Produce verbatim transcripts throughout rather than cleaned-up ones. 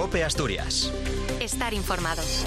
COPE Asturias. Estar informados.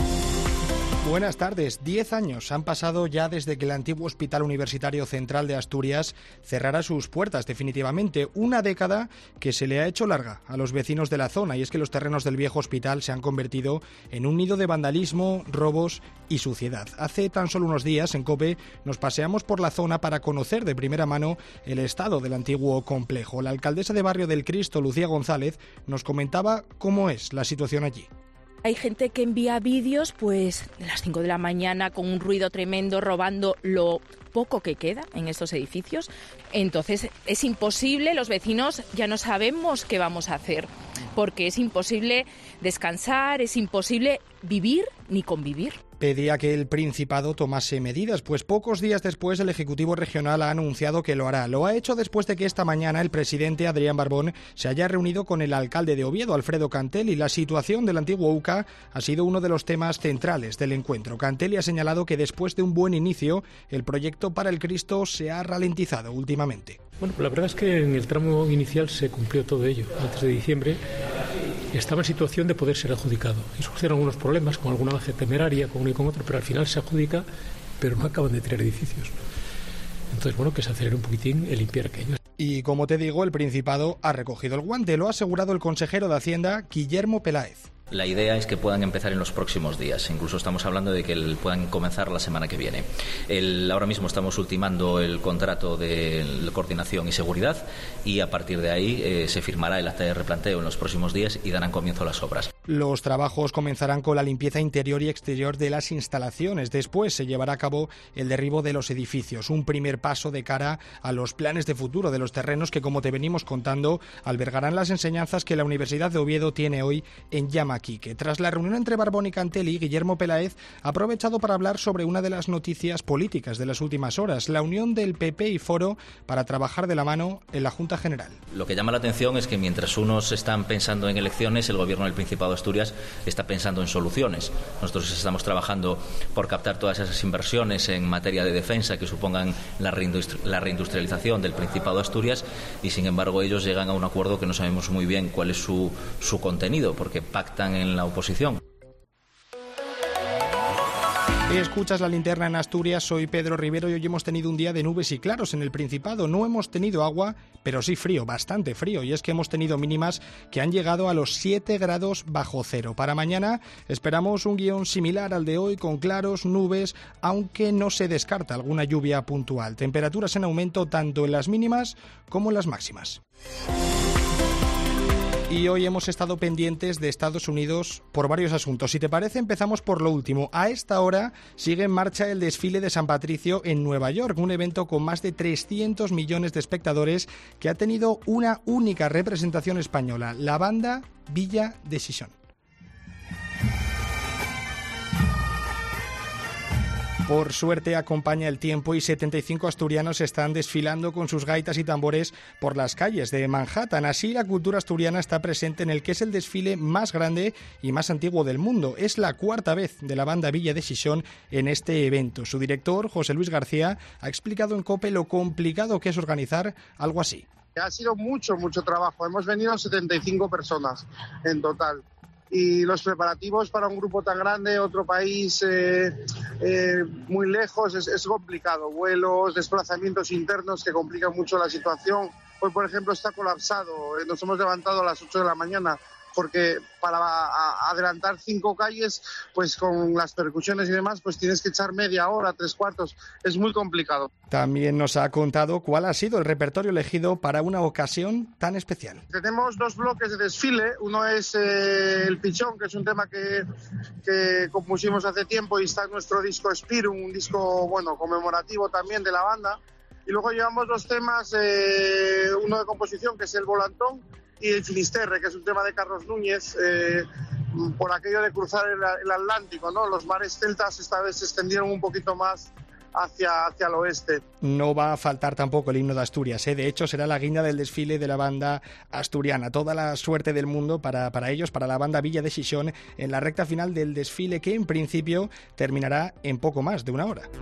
Buenas tardes. Diez años han pasado ya desde que el antiguo Hospital Universitario Central de Asturias cerrara sus puertas definitivamente. Una década que se le ha hecho larga a los vecinos de la zona, y es que los terrenos del viejo hospital se han convertido en un nido de vandalismo, robos y suciedad. Hace tan solo unos días en COPE nos paseamos por la zona para conocer de primera mano el estado del antiguo complejo. La alcaldesa de Barrio del Cristo, Lucía González, nos comentaba cómo es la situación allí. Hay gente que envía vídeos pues de las cinco de la mañana con un ruido tremendo, robando lo poco que queda en estos edificios. Entonces es imposible, los vecinos ya no sabemos qué vamos a hacer, porque es imposible descansar, es imposible vivir ni convivir. Pedía que el Principado tomase medidas, pues pocos días después el Ejecutivo Regional ha anunciado que lo hará. Lo ha hecho después de que esta mañana el presidente Adrián Barbón se haya reunido con el alcalde de Oviedo, Alfredo Cantel, y la situación del antiguo U C A ha sido uno de los temas centrales del encuentro. Cantel ha señalado que después de un buen inicio, el proyecto para el Cristo se ha ralentizado últimamente. Bueno, pues la verdad es que en el tramo inicial se cumplió todo ello. Antes de diciembre estaba en situación de poder ser adjudicado. Y surgieron algunos problemas con alguna base temeraria, con uno y con otro, pero al final se adjudica, pero no acaban de tirar edificios. Entonces, bueno, que se acelere un poquitín el limpiar aquello. Y como te digo, el Principado ha recogido el guante, lo ha asegurado el consejero de Hacienda, Guillermo Peláez. La idea es que puedan empezar en los próximos días. Incluso estamos hablando de que puedan comenzar la semana que viene. El, ahora mismo estamos ultimando el contrato de coordinación y seguridad y a partir de ahí eh, se firmará el acta de replanteo en los próximos días y darán comienzo las obras. Los trabajos comenzarán con la limpieza interior y exterior de las instalaciones. Después se llevará a cabo el derribo de los edificios, un primer paso de cara a los planes de futuro de los terrenos que, como te venimos contando, albergarán las enseñanzas que la Universidad de Oviedo tiene hoy en Llamaquique. Tras la reunión entre Barbón y Cantelli, Guillermo Peláez ha aprovechado para hablar sobre una de las noticias políticas de las últimas horas, la unión del P P y Foro para trabajar de la mano en la Junta General. Lo que llama la atención es que mientras unos están pensando en elecciones, el Gobierno del Principado de Asturias está pensando en soluciones. Nosotros estamos trabajando por captar todas esas inversiones en materia de defensa que supongan la reindustrialización del Principado de Asturias y, sin embargo, ellos llegan a un acuerdo que no sabemos muy bien cuál es su, su contenido, porque pactan en la oposición. Escuchas La Linterna en Asturias, soy Pedro Rivero y hoy hemos tenido un día de nubes y claros en el Principado. No hemos tenido agua, pero sí frío, bastante frío, y es que hemos tenido mínimas que han llegado a los siete grados bajo cero. Para mañana esperamos un guión similar al de hoy, con claros, nubes, aunque no se descarta alguna lluvia puntual. Temperaturas en aumento tanto en las mínimas como en las máximas. Y hoy hemos estado pendientes de Estados Unidos por varios asuntos. Si te parece, empezamos por lo último. A esta hora sigue en marcha el desfile de San Patricio en Nueva York, un evento con más de trescientos millones de espectadores que ha tenido una única representación española, la banda Villa de Xixón. Por suerte acompaña el tiempo y setenta y cinco asturianos están desfilando con sus gaitas y tambores por las calles de Manhattan. Así, la cultura asturiana está presente en el que es el desfile más grande y más antiguo del mundo. Es la cuarta vez de la banda Villa de Xixón en este evento. Su director, José Luis García, ha explicado en COPE lo complicado que es organizar algo así. Ha sido mucho, mucho trabajo. Hemos venido setenta y cinco personas en total. Y los preparativos para un grupo tan grande, otro país eh, eh, muy lejos, es, es complicado. Vuelos, desplazamientos internos que complican mucho la situación. Hoy, por ejemplo, está colapsado. Nos hemos levantado a las ocho de la mañana porque para a, adelantar cinco calles, pues con las percusiones y demás, pues tienes que echar media hora, tres cuartos. Es muy complicado. También nos ha contado cuál ha sido el repertorio elegido para una ocasión tan especial. Tenemos dos bloques de desfile. Uno es eh, el Pichón, que es un tema que, que compusimos hace tiempo y está en nuestro disco Spirum, un disco bueno conmemorativo también de la banda. Y luego llevamos dos temas, eh, uno de composición, que es el Volantón, y el Finisterre, que es un tema de Carlos Núñez, eh, por aquello de cruzar el, el Atlántico, ¿no? Los mares celtas esta vez se extendieron un poquito más hacia, hacia el oeste. No va a faltar tampoco el himno de Asturias, ¿eh? De hecho será la guinda del desfile de la banda asturiana. Toda la suerte del mundo para, para ellos, para la banda Villa de Xixón, en la recta final del desfile que en principio terminará en poco más de una hora.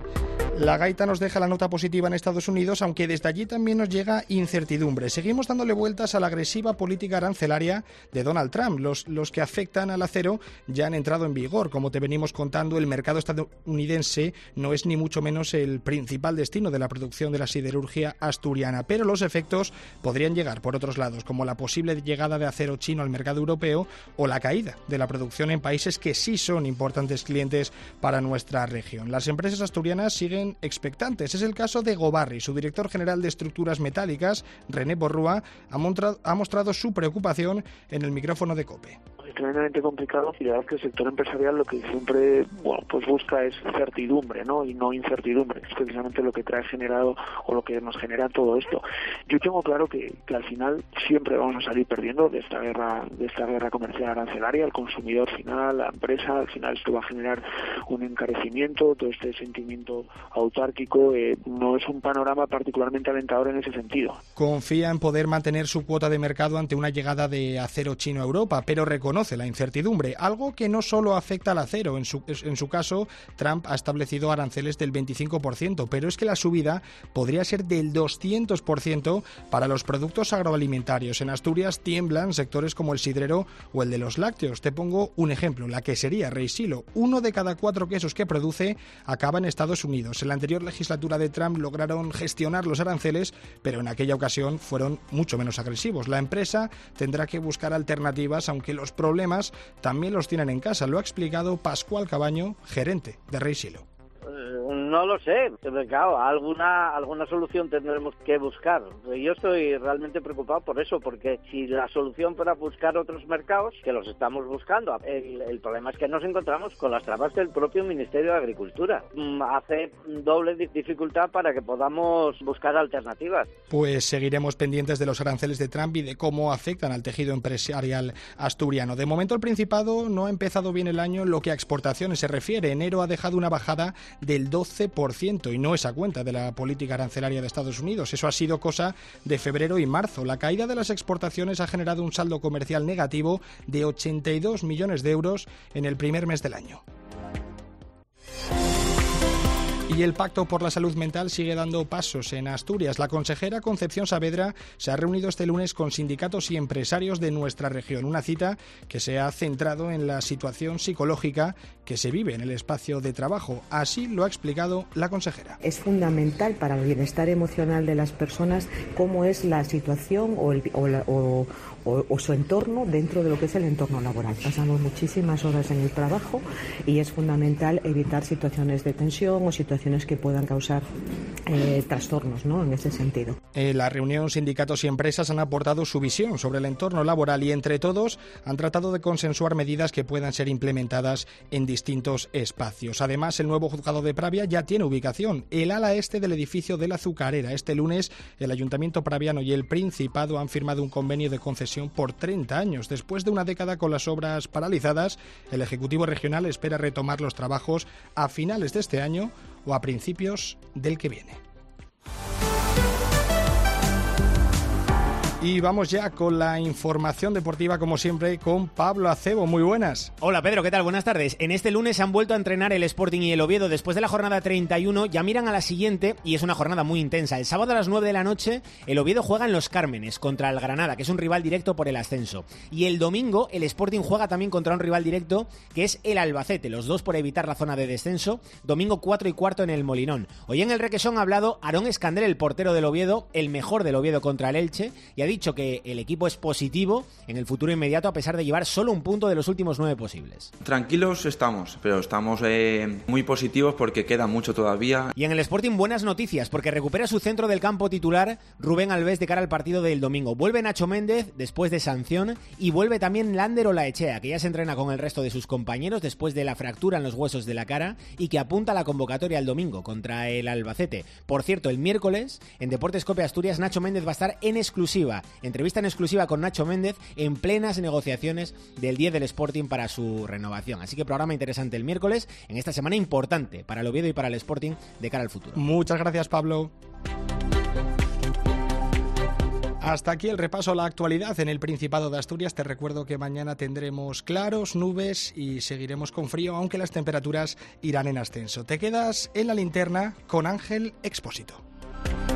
La gaita nos deja la nota positiva en Estados Unidos, aunque desde allí también nos llega incertidumbre. Seguimos dándole vueltas a la agresiva política arancelaria de Donald Trump. Los, los que afectan al acero ya han entrado en vigor. Como te venimos contando, el mercado estadounidense no es ni mucho menos el principal destino de la producción de la siderurgia asturiana, pero los efectos podrían llegar por otros lados, como la posible llegada de acero chino al mercado europeo o la caída de la producción en países que sí son importantes clientes para nuestra región. Las empresas asturianas siguen expectantes. Es el caso de Gobarri. Su director general de estructuras metálicas, René Borrúa, ha mostrado, ha mostrado su preocupación en el micrófono de COPE. Es tremendamente complicado y la verdad es que el sector empresarial lo que siempre bueno pues busca es certidumbre, ¿no? Y no incertidumbre. Es precisamente lo que trae generado o lo que nos genera todo esto. Yo tengo claro que, que al final siempre vamos a salir perdiendo de esta guerra de esta guerra comercial arancelaria. El consumidor final, la empresa, al final esto va a generar un encarecimiento, todo este sentimiento autárquico. Eh, no es un panorama particularmente alentador en ese sentido. Confía en poder mantener su cuota de mercado ante una llegada de acero chino a Europa, pero reconoce la incertidumbre, algo que no solo afecta al acero. En su, en su caso, Trump ha establecido aranceles del veinticinco por ciento, pero es que la subida podría ser del doscientos por ciento para los productos agroalimentarios. En Asturias tiemblan sectores como el sidrero o el de los lácteos. Te pongo un ejemplo, la quesería Rey Silo. Uno de cada cuatro quesos que produce acaba en Estados Unidos. En la anterior legislatura de Trump lograron gestionar los aranceles, pero en aquella ocasión fueron mucho menos agresivos. La empresa tendrá que buscar alternativas, aunque los problemas también los tienen en casa. Lo ha explicado Pascual Cabaño, gerente de Rey Silo. No lo sé, pero claro, alguna alguna solución tendremos que buscar. Yo estoy realmente preocupado por eso, porque si la solución fuera buscar otros mercados, que los estamos buscando, el, el problema es que nos encontramos con las trabas del propio Ministerio de Agricultura. Hace doble dificultad para que podamos buscar alternativas. Pues seguiremos pendientes de los aranceles de Trump y de cómo afectan al tejido empresarial asturiano. De momento el Principado no ha empezado bien el año en lo que a exportaciones se refiere. Enero ha dejado una bajada del doce por ciento y no es a cuenta de la política arancelaria de Estados Unidos. Eso ha sido cosa de febrero y marzo. La caída de las exportaciones ha generado un saldo comercial negativo de ochenta y dos millones de euros en el primer mes del año. Y el Pacto por la Salud Mental sigue dando pasos en Asturias. La consejera Concepción Saavedra se ha reunido este lunes con sindicatos y empresarios de nuestra región. Una cita que se ha centrado en la situación psicológica que se vive en el espacio de trabajo. Así lo ha explicado la consejera. Es fundamental para el bienestar emocional de las personas cómo es la situación o, el, o, la, o, o, o su entorno dentro de lo que es el entorno laboral. Pasamos muchísimas horas en el trabajo y es fundamental evitar situaciones de tensión o situaciones que puedan causar eh, trastornos, ¿no?, en ese sentido. En la reunión, sindicatos y empresas han aportado su visión sobre el entorno laboral y entre todos han tratado de consensuar medidas que puedan ser implementadas en distintos espacios. Además, el nuevo juzgado de Pravia ya tiene ubicación, el ala este del edificio de la Azucarera. Este lunes, el Ayuntamiento praviano y el Principado han firmado un convenio de concesión por treinta años. Después de una década con las obras paralizadas, el Ejecutivo Regional espera retomar los trabajos a finales de este año o a principios del que viene. Y vamos ya con la información deportiva, como siempre, con Pablo Acebo. Muy buenas. Hola Pedro, ¿qué tal? Buenas tardes. En este lunes han vuelto a entrenar el Sporting y el Oviedo. Después de la jornada treinta y uno ya miran a la siguiente y es una jornada muy intensa. El sábado a las nueve de la noche el Oviedo juega en Los Cármenes contra el Granada, que es un rival directo por el ascenso. Y el domingo el Sporting juega también contra un rival directo que es el Albacete, los dos por evitar la zona de descenso. Domingo cuatro y cuarto en el Molinón. Hoy en el Requesón ha hablado Aarón Escandel, el portero del Oviedo, el mejor del Oviedo contra el Elche, y ha dicho que el equipo es positivo en el futuro inmediato a pesar de llevar solo un punto de los últimos nueve posibles. Tranquilos estamos, pero estamos eh, muy positivos porque queda mucho todavía. Y en el Sporting buenas noticias porque recupera su centro del campo titular Rubén Alves de cara al partido del domingo. Vuelve Nacho Méndez después de sanción y vuelve también Lander Olaechea, que ya se entrena con el resto de sus compañeros después de la fractura en los huesos de la cara y que apunta a la convocatoria el domingo contra el Albacete. Por cierto, el miércoles en Deportes Cope Asturias Nacho Méndez va a estar en exclusiva. Entrevista en exclusiva con Nacho Méndez en plenas negociaciones del diez del Sporting para su renovación. Así que programa interesante el miércoles en esta semana importante para el Oviedo y para el Sporting de cara al futuro. Muchas gracias, Pablo. Hasta aquí el repaso a la actualidad en el Principado de Asturias. Te recuerdo que mañana tendremos claros, nubes y seguiremos con frío, aunque las temperaturas irán en ascenso. Te quedas en la linterna con Ángel Expósito.